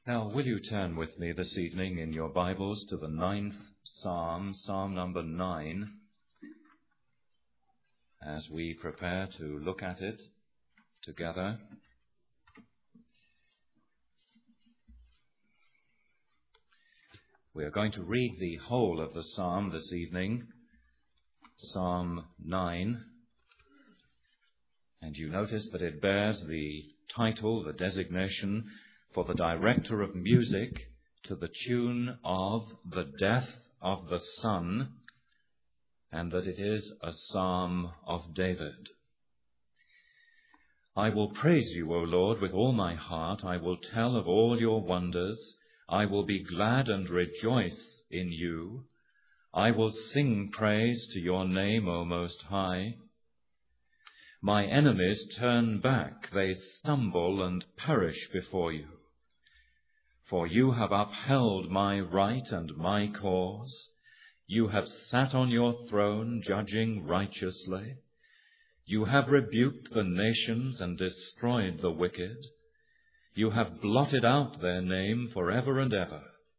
Now, will you turn with me this evening in your Bibles to the 9th Psalm, Psalm number 9, as we prepare to look at it together. We are going to read the whole of the psalm this evening, Psalm 9, and you notice that it bears the title, the designation, for the director of music to the tune of the death of the Son, and that it is a psalm of David. I will praise you, O Lord, with all my heart. I will tell of all your wonders. I will be glad and rejoice in you. I will sing praise to your name, O Most High. My enemies turn back, they stumble and perish before you. For you have upheld my right and my cause. You have sat on your throne, judging righteously. You have rebuked the nations and destroyed the wicked. You have blotted out their name forever and ever.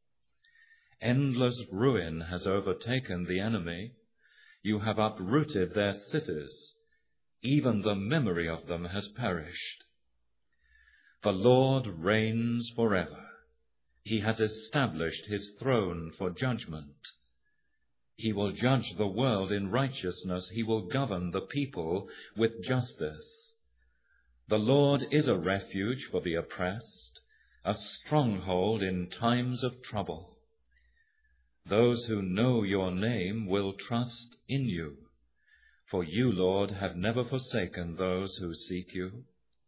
Endless ruin has overtaken the enemy. You have uprooted their cities. Even the memory of them has perished. The Lord reigns forever. He has established his throne for judgment. He will judge the world in righteousness. He will govern the people with justice. The Lord is a refuge for the oppressed, a stronghold in times of trouble. Those who know your name will trust in you, for you, Lord, have never forsaken those who seek you.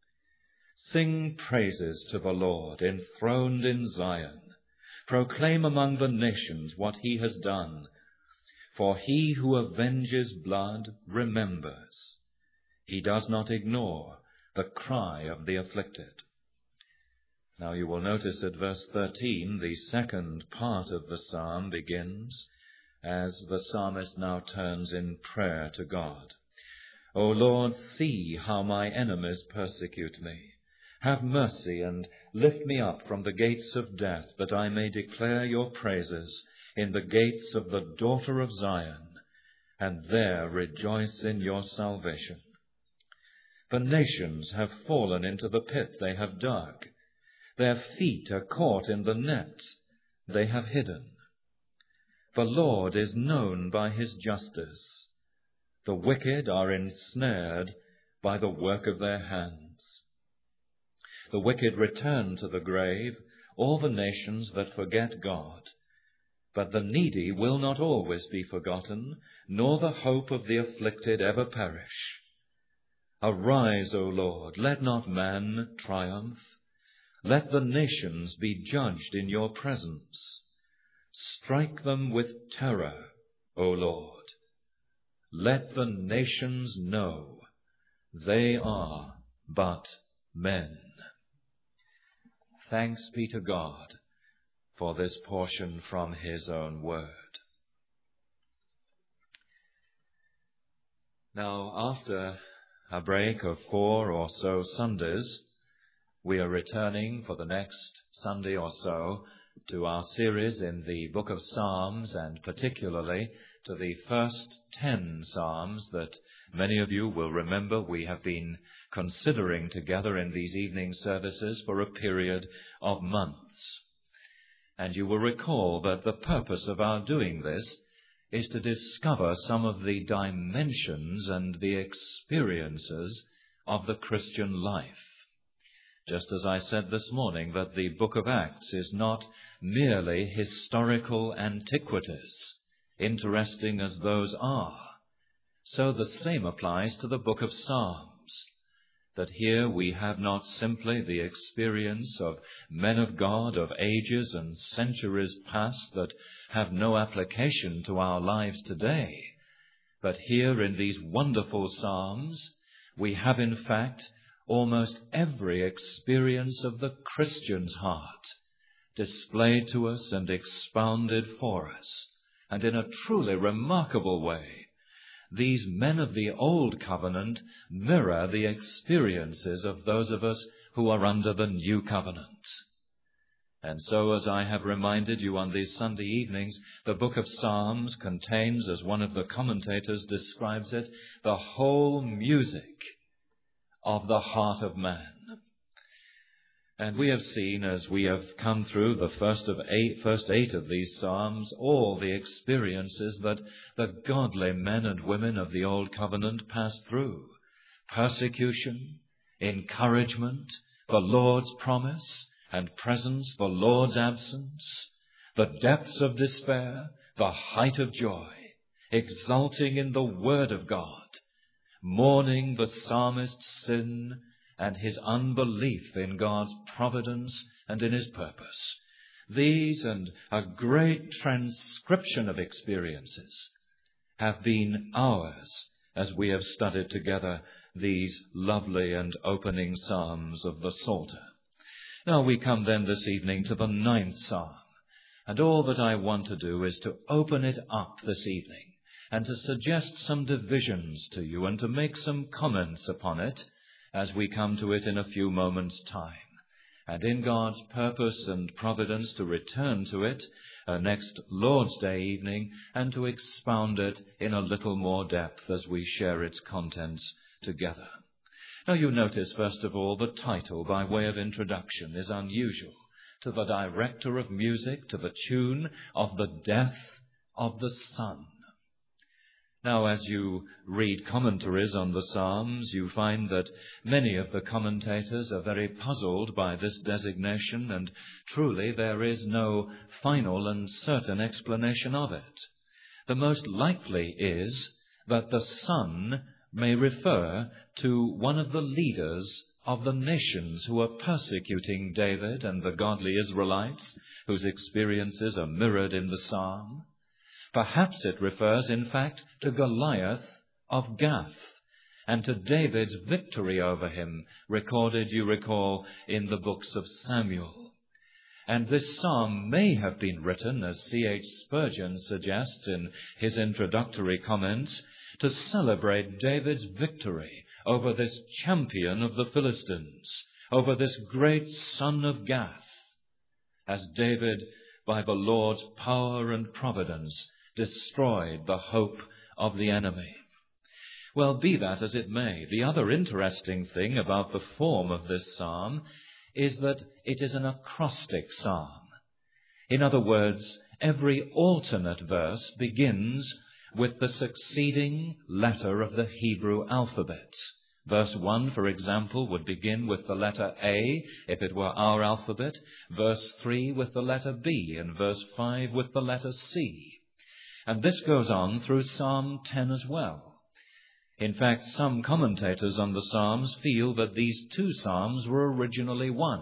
Sing praises to the Lord, enthroned in Zion. Proclaim among the nations what he has done. For he who avenges blood remembers. He does not ignore the cry of the afflicted. Now you will notice at verse 13, the second part of the psalm begins as the psalmist now turns in prayer to God. O Lord, see how my enemies persecute me. Have mercy and lift me up from the gates of death, that I may declare your praises in the gates of the daughter of Zion, and there rejoice in your salvation. The nations have fallen into the pit they have dug. Their feet are caught in the net they have hidden. The Lord is known by his justice. The wicked are ensnared by the work of their hands. The wicked return to the grave, all the nations that forget God. But the needy will not always be forgotten, nor the hope of the afflicted ever perish. Arise, O Lord, let not man triumph. Let the nations be judged in your presence. Strike them with terror, O Lord. Let the nations know they are but men. Thanks be to God for this portion from his own word. Now, after a break of 4 or so Sundays, we are returning for the next Sunday or so to our series in the book of Psalms, and particularly to the first 10 Psalms that many of you will remember we have been considering together in these evening services for a period of months. And you will recall that the purpose of our doing this is to discover some of the dimensions and the experiences of the Christian life. Just as I said this morning that the book of Acts is not merely historical antiquities, interesting as those are, so the same applies to the book of Psalms, that here we have not simply the experience of men of God of ages and centuries past that have no application to our lives today, but here in these wonderful Psalms we have in fact almost every experience of the Christian's heart displayed to us and expounded for us, and in a truly remarkable way. These men of the Old Covenant mirror the experiences of those of us who are under the New Covenant. And so, as I have reminded you on these Sunday evenings, the book of Psalms contains, as one of the commentators describes it, the whole music of the heart of man. And we have seen, as we have come through the first eight of these Psalms, all the experiences that the godly men and women of the Old Covenant passed through. Persecution, encouragement, the Lord's promise and presence, the Lord's absence, the depths of despair, the height of joy, exulting in the Word of God, mourning the psalmist's sin and his unbelief in God's providence and in his purpose. These and a great transcription of experiences have been ours as we have studied together these lovely and opening psalms of the Psalter. Now we come then this evening to the 9th psalm, and all that I want to do is to open it up this evening and to suggest some divisions to you and to make some comments upon it as we come to it in a few moments' time, and in God's purpose and providence to return to it next Lord's Day evening and to expound it in a little more depth as we share its contents together. Now you notice, first of all, the title by way of introduction is unusual. To the director of music, to the tune of the death of the Son. Now, as you read commentaries on the Psalms, you find that many of the commentators are very puzzled by this designation, and truly there is no final and certain explanation of it. The most likely is that the Son may refer to one of the leaders of the nations who are persecuting David and the godly Israelites, whose experiences are mirrored in the psalm. Perhaps it refers, in fact, to Goliath of Gath and to David's victory over him, recorded, you recall, in the books of Samuel. And this psalm may have been written, as C.H. Spurgeon suggests in his introductory comments, to celebrate David's victory over this champion of the Philistines, over this great son of Gath, as David, by the Lord's power and providence, destroyed the hope of the enemy. Well, be that as it may, the other interesting thing about the form of this psalm is that it is an acrostic psalm. In other words, every alternate verse begins with the succeeding letter of the Hebrew alphabet. Verse 1, for example, would begin with the letter A, if it were our alphabet. Verse 3 with the letter B, and verse 5 with the letter C. And this goes on through Psalm 10 as well. In fact, some commentators on the Psalms feel that these two Psalms were originally one.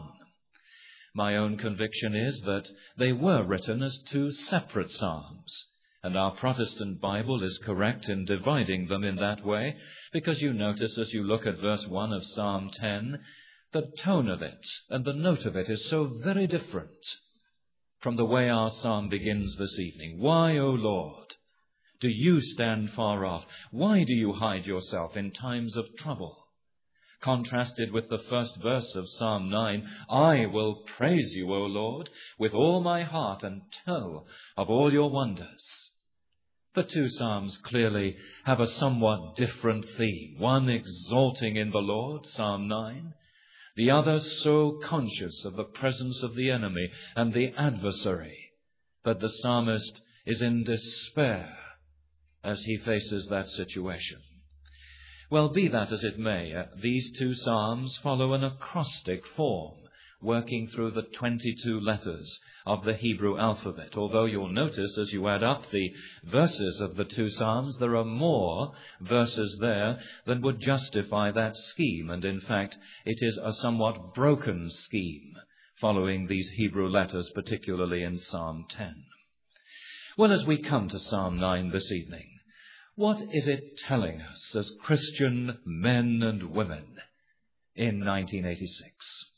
My own conviction is that they were written as two separate Psalms. And our Protestant Bible is correct in dividing them in that way, because you notice as you look at verse 1 of Psalm 10, the tone of it and the note of it is so very different from the way our psalm begins this evening. Why, O Lord, do you stand far off? Why do you hide yourself in times of trouble? Contrasted with the first verse of Psalm 9, I will praise you, O Lord, with all my heart and tell of all your wonders. The two Psalms clearly have a somewhat different theme. One exalting in the Lord, Psalm 9. The other so conscious of the presence of the enemy and the adversary that the psalmist is in despair as he faces that situation. Well, be that as it may, these two Psalms follow an acrostic form, working through the 22 letters of the Hebrew alphabet. Although you'll notice as you add up the verses of the two Psalms, there are more verses there than would justify that scheme. And in fact, it is a somewhat broken scheme following these Hebrew letters, particularly in Psalm 10. Well, as we come to Psalm 9 this evening, what is it telling us as Christian men and women in 1986?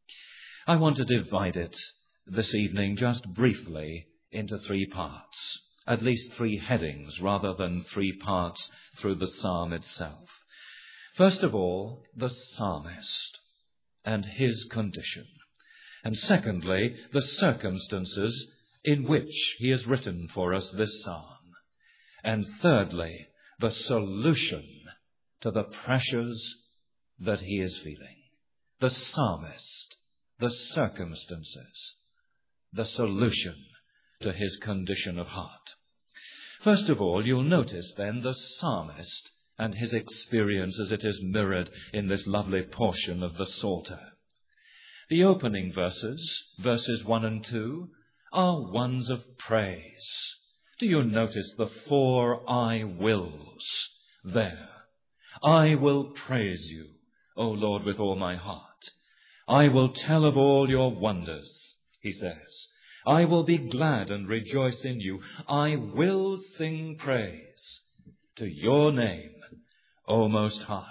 I want to divide it this evening just briefly into three parts, at least three headings rather than three parts through the psalm itself. First of all, the psalmist and his condition. And secondly, the circumstances in which he has written for us this psalm. And thirdly, the solution to the pressures that he is feeling. The psalmist, the circumstances, the solution to his condition of heart. First of all, you'll notice then the psalmist and his experience as it is mirrored in this lovely portion of the Psalter. The opening verses 1 and 2, are ones of praise. Do you notice the 4 I wills there? I will praise you, O Lord, with all my heart. I will tell of all your wonders, he says. I will be glad and rejoice in you. I will sing praise to your name, O Most High.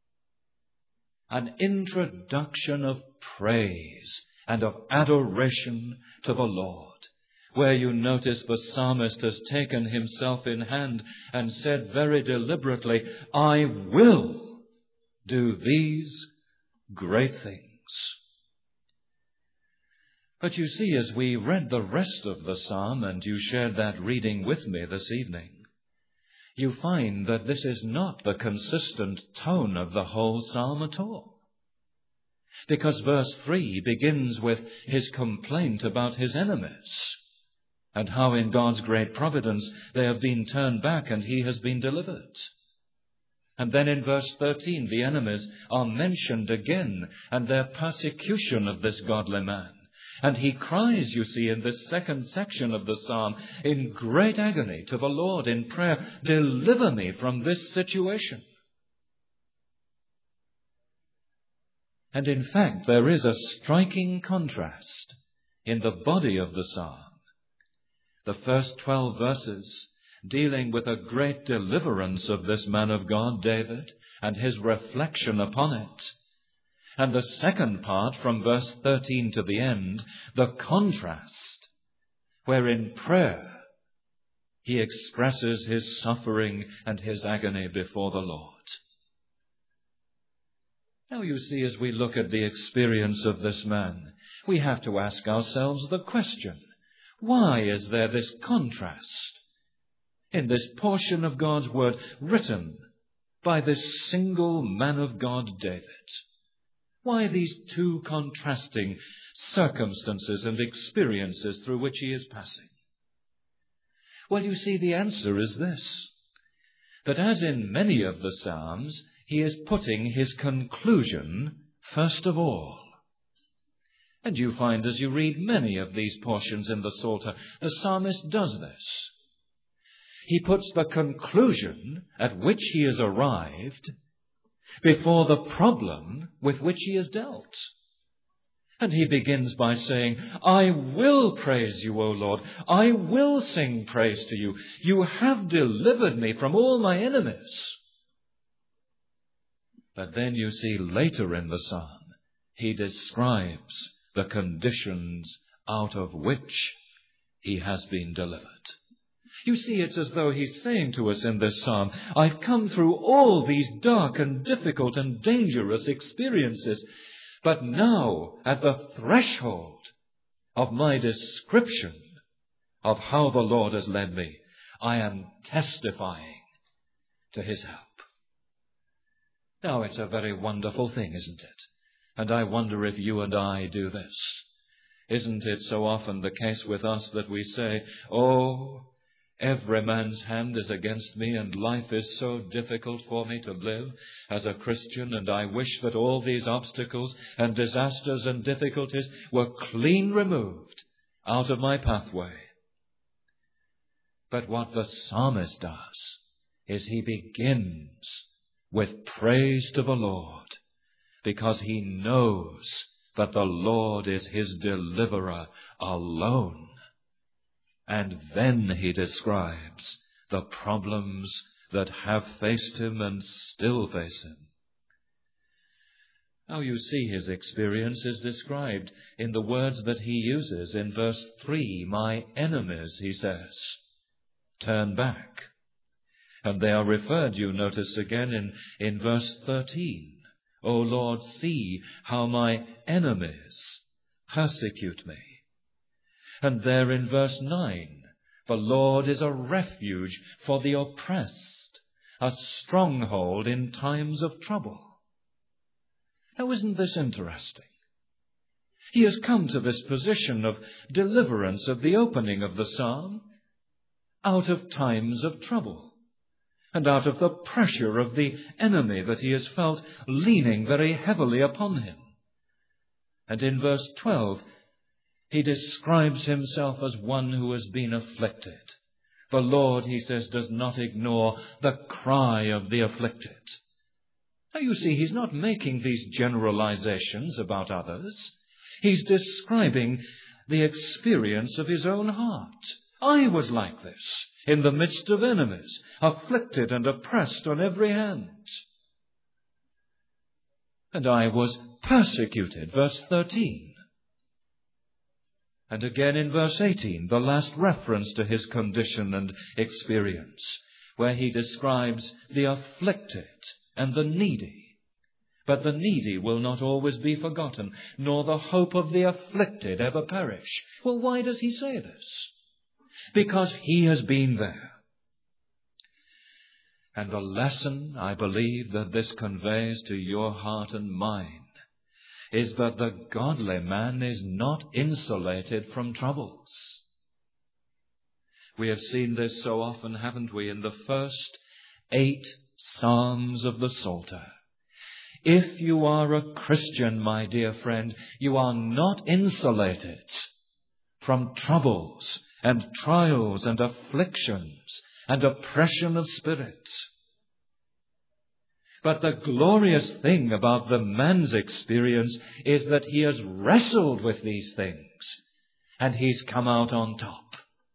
An introduction of praise and of adoration to the Lord, where you notice the psalmist has taken himself in hand and said very deliberately, I will do these great things. But you see, as we read the rest of the psalm, and you shared that reading with me this evening, you find that this is not the consistent tone of the whole psalm at all. Because verse 3 begins with his complaint about his enemies, and how in God's great providence they have been turned back and he has been delivered. And then in verse 13 the enemies are mentioned again, and their persecution of this godly man. And he cries, you see, in this second section of the psalm, in great agony to the Lord in prayer, deliver me from this situation. And in fact, there is a striking contrast in the body of the psalm. The first 12 verses dealing with a great deliverance of this man of God, David, and his reflection upon it. And the second part, from verse 13 to the end, the contrast, where in prayer he expresses his suffering and his agony before the Lord. Now you see, as we look at the experience of this man, we have to ask ourselves the question, why is there this contrast in this portion of God's Word written by this single man of God, David? Why these two contrasting circumstances and experiences through which he is passing? Well, you see, the answer is this, that as in many of the Psalms, he is putting his conclusion first of all. And you find as you read many of these portions in the Psalter, the psalmist does this. He puts the conclusion at which he has arrived before the problem with which he is dealt. And he begins by saying, I will praise you, O Lord. I will sing praise to you. You have delivered me from all my enemies. But then you see later in the psalm, he describes the conditions out of which he has been delivered. You see, it's as though he's saying to us in this psalm, I've come through all these dark and difficult and dangerous experiences, but now at the threshold of my description of how the Lord has led me, I am testifying to his help. Now, it's a very wonderful thing, isn't it? And I wonder if you and I do this. Isn't it so often the case with us that we say, oh, every man's hand is against me, and life is so difficult for me to live as a Christian, and I wish that all these obstacles and disasters and difficulties were clean removed out of my pathway. But what the psalmist does is he begins with praise to the Lord, because he knows that the Lord is his deliverer alone. And then he describes the problems that have faced him and still face him. Now you see his experience is described in the words that he uses in verse 3. My enemies, he says, turn back. And they are referred, you notice again, in verse 13. O Lord, see how my enemies persecute me. And there in verse 9, the Lord is a refuge for the oppressed, a stronghold in times of trouble. Now, isn't this interesting? He has come to this position of deliverance at the opening of the psalm out of times of trouble and out of the pressure of the enemy that he has felt leaning very heavily upon him. And in verse 12, he describes himself as one who has been afflicted. The Lord, he says, does not ignore the cry of the afflicted. Now you see, he's not making these generalizations about others. He's describing the experience of his own heart. I was like this, in the midst of enemies, afflicted and oppressed on every hand. And I was persecuted, verse 13. And again in verse 18, the last reference to his condition and experience, where he describes the afflicted and the needy. But the needy will not always be forgotten, nor the hope of the afflicted ever perish. Well, why does he say this? Because he has been there. And the lesson, I believe, that this conveys to your heart and mind is that the godly man is not insulated from troubles. We have seen this so often, haven't we, in the first 8 Psalms of the Psalter. If you are a Christian, my dear friend, you are not insulated from troubles and trials and afflictions and oppression of spirit. But the glorious thing about the man's experience is that he has wrestled with these things and he's come out on top.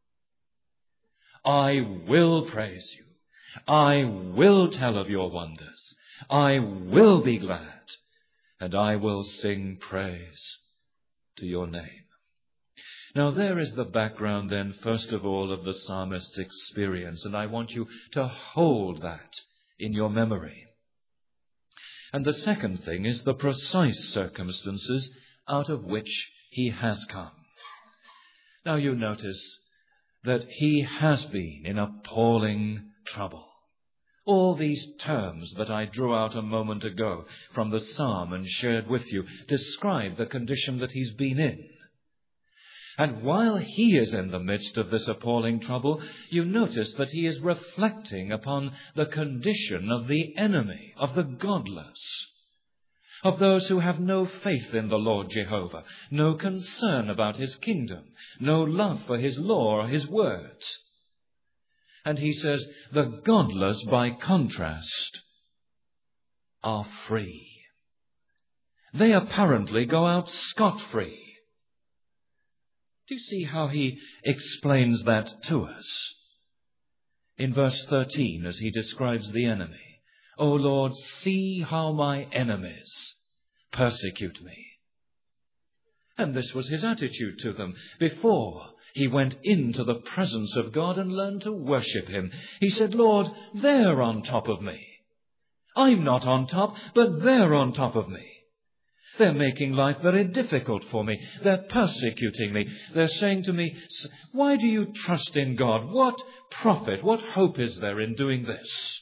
I will praise you. I will tell of your wonders. I will be glad, and I will sing praise to your name. Now there is the background then, first of all, of the psalmist's experience, and I want you to hold that in your memory. And the second thing is the precise circumstances out of which he has come. Now you notice that he has been in appalling trouble. All these terms that I drew out a moment ago from the psalm and shared with you describe the condition that he's been in. And while he is in the midst of this appalling trouble, you notice that he is reflecting upon the condition of the enemy, of the godless, of those who have no faith in the Lord Jehovah, no concern about his kingdom, no love for his law or his words. And he says, the godless, by contrast, are free. They apparently go out scot-free. Do you see how he explains that to us? In verse 13, as he describes the enemy, O Lord, see how my enemies persecute me. And this was his attitude to them before he went into the presence of God and learned to worship him. He said, Lord, they're on top of me. I'm not on top, but they're on top of me. They're making life very difficult for me. They're persecuting me. They're saying to me, why do you trust in God? What profit, what hope is there in doing this?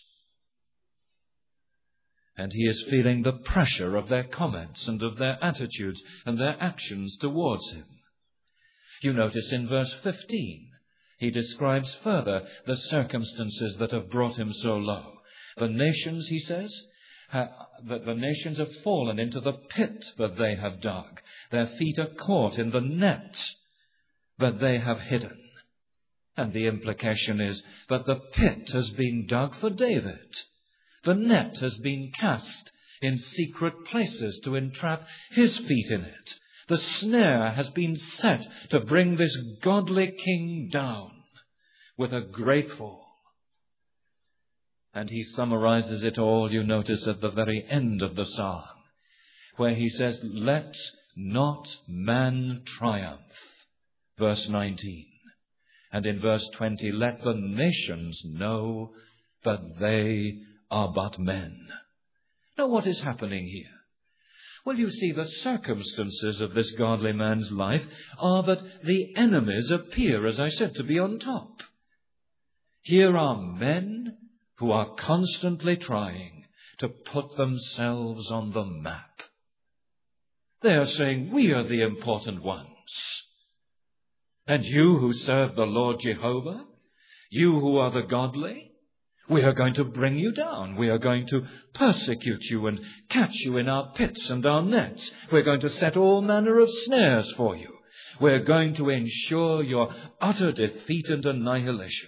And he is feeling the pressure of their comments and of their attitudes and their actions towards him. You notice in verse 15, he describes further the circumstances that have brought him so low. The nations, he says, that the nations have fallen into the pit that they have dug. Their feet are caught in the net that they have hidden. And the implication is that the pit has been dug for David. The net has been cast in secret places to entrap his feet in it. The snare has been set to bring this godly king down with a great fall. And he summarizes it all, you notice, at the very end of the psalm, where he says, let not man triumph, verse 19. And in verse 20, let the nations know that they are but men. Now what is happening here? Well, you see, the circumstances of this godly man's life are that the enemies appear, as I said, to be on top. Here are men who are constantly trying to put themselves on the map. They are saying, we are the important ones. And you who serve the Lord Jehovah, you who are the godly, we are going to bring you down. We are going to persecute you and catch you in our pits and our nets. We're going to set all manner of snares for you. We're going to ensure your utter defeat and annihilation.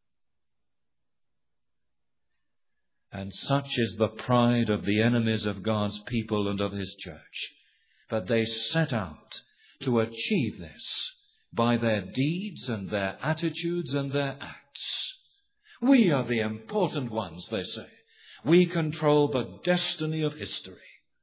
And such is the pride of the enemies of God's people and of his church, that they set out to achieve this by their deeds and their attitudes and their acts. We are the important ones, they say. We control the destiny of history.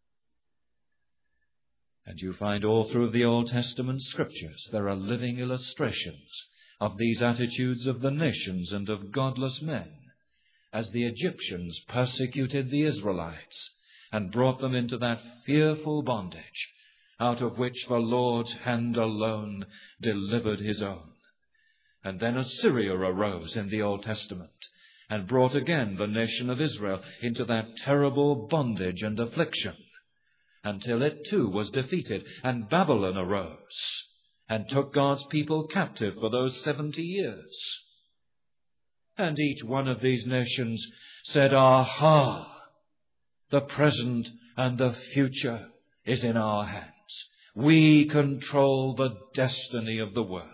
And you find all through the Old Testament scriptures there are living illustrations of these attitudes of the nations and of godless men, as the Egyptians persecuted the Israelites and brought them into that fearful bondage, out of which the Lord's hand alone delivered his own. And then Assyria arose in the Old Testament and brought again the nation of Israel into that terrible bondage and affliction, until it too was defeated, and Babylon arose and took God's people captive for those 70 years. And each one of these nations said, aha, the present and the future is in our hands. We control the destiny of the world.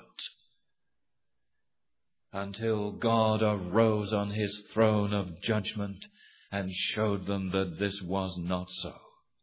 Until God arose on his throne of judgment and showed them that this was not so.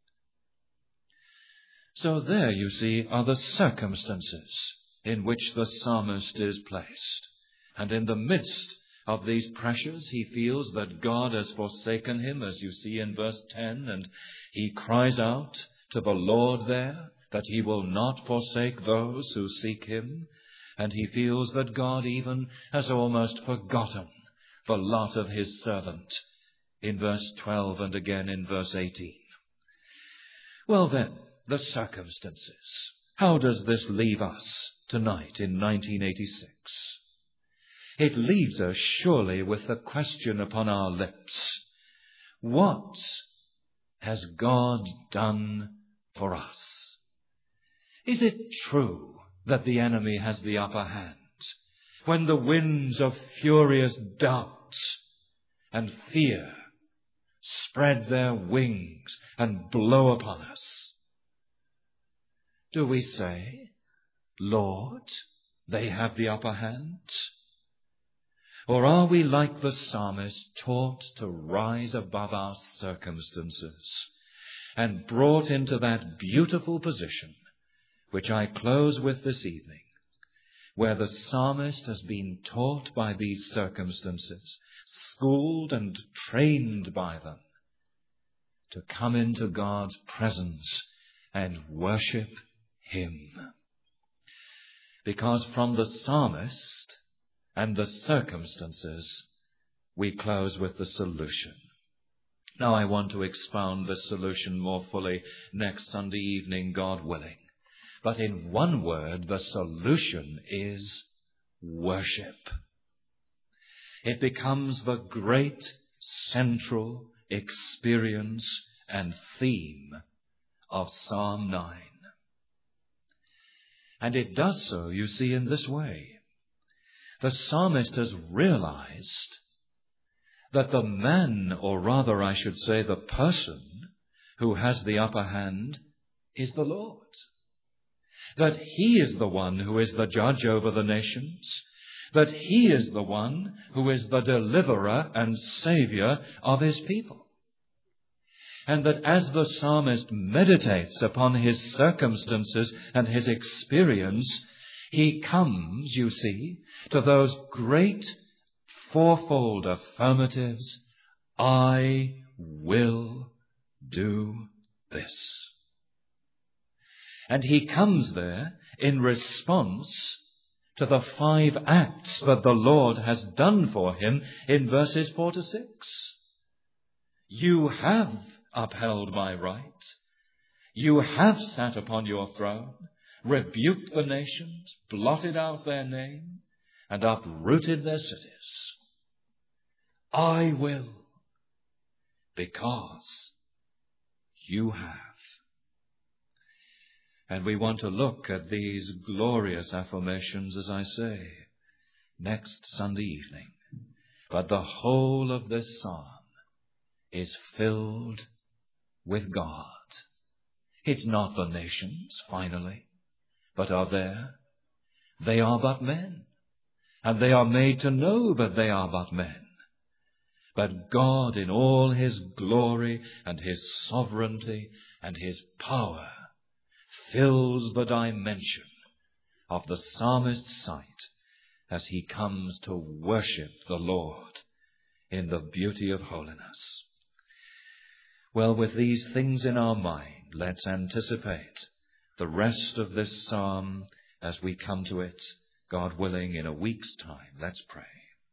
So there, you see, are the circumstances in which the psalmist is placed. And in the midst of these pressures, he feels that God has forsaken him, as you see in verse 10, and he cries out to the Lord there that he will not forsake those who seek him. And he feels that God even has almost forgotten the lot of his servant in verse 12 and again in verse 18. Well then, the circumstances. How does this leave us tonight in 1986? It leaves us surely with the question upon our lips. What has God done for us? Is it true that the enemy has the upper hand when the winds of furious doubt and fear spread their wings and blow upon us? Do we say, Lord, they have the upper hand? Or are we like the psalmist, taught to rise above our circumstances and brought into that beautiful position which I close with this evening, where the psalmist has been taught by these circumstances, schooled and trained by them, to come into God's presence and worship him? Because from the psalmist and the circumstances, we close with the solution. Now I want to expound this solution more fully next Sunday evening, God willing. But in one word, the solution is worship. It becomes the great central experience and theme of Psalm 9. And it does so, you see, in this way. The psalmist has realized that the man, or rather I should say the person, who has the upper hand is the Lord. That he is the one who is the judge over the nations, that he is the one who is the deliverer and savior of his people. And that as the psalmist meditates upon his circumstances and his experience, he comes, you see, to those great fourfold affirmatives: I will do this. And he comes there in response to the 5 acts that the Lord has done for him in verses 4 to 6. You have upheld my right. You have sat upon your throne, rebuked the nations, blotted out their name, and uprooted their cities. I will, because you have. And we want to look at these glorious affirmations, as I say, next Sunday evening. But the whole of this psalm is filled with God. It's not the nations, finally, but are there. They are but men, and they are made to know that they are but men. But God, in all his glory and his sovereignty and his power, fills the dimension of the psalmist's sight as he comes to worship the Lord in the beauty of holiness. Well, with these things in our mind, let's anticipate the rest of this psalm as we come to it, God willing, in a week's time. Let's pray.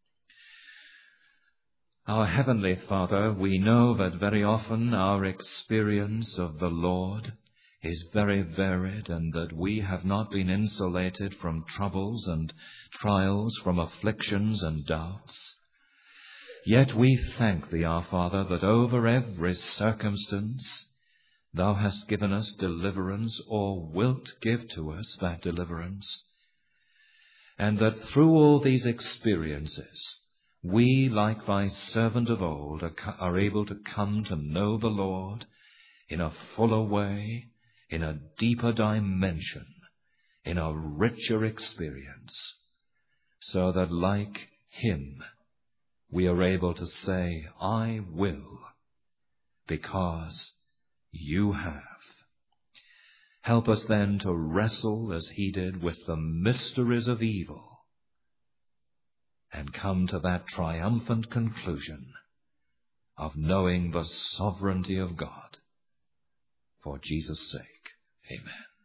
Our Heavenly Father, we know that very often our experience of the Lord is very varied, and that we have not been insulated from troubles and trials, from afflictions and doubts. Yet we thank Thee, our Father, that over every circumstance Thou hast given us deliverance, or wilt give to us that deliverance, and that through all these experiences we, like Thy servant of old, are able to come to know the Lord in a fuller way, in a deeper dimension, in a richer experience, so that like Him we are able to say, I will, because you have. Help us then to wrestle as He did with the mysteries of evil and come to that triumphant conclusion of knowing the sovereignty of God. For Jesus' sake, amen.